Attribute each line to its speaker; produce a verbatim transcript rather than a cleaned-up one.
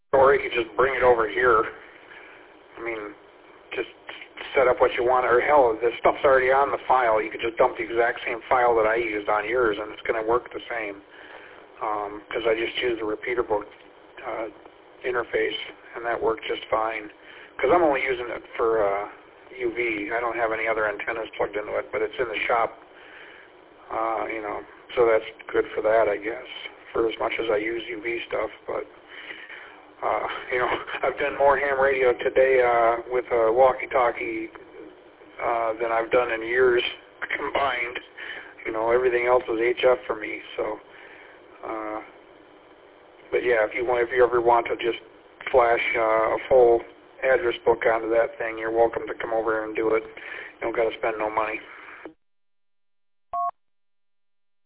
Speaker 1: or you could just bring it over here. I mean, just set up what you want, or hell, the stuff's already on the file. You could just dump the exact same file that I used on yours, and it's going to work the same, because um, I just used the repeater book uh, interface, and that worked just fine, because I'm only using it for uh, U V. I don't have any other antennas plugged into it, but it's in the shop, uh, you know, so that's good for that, I guess, for as much as I use U V stuff. But uh, you know, I've done more ham radio today uh, with a walkie-talkie uh, than I've done in years combined. You know, everything else is H F for me. So, uh, but yeah, if you want, if you ever want to just flash uh, a full address book onto that thing, you're welcome to come over and do it. You don't got to spend no money.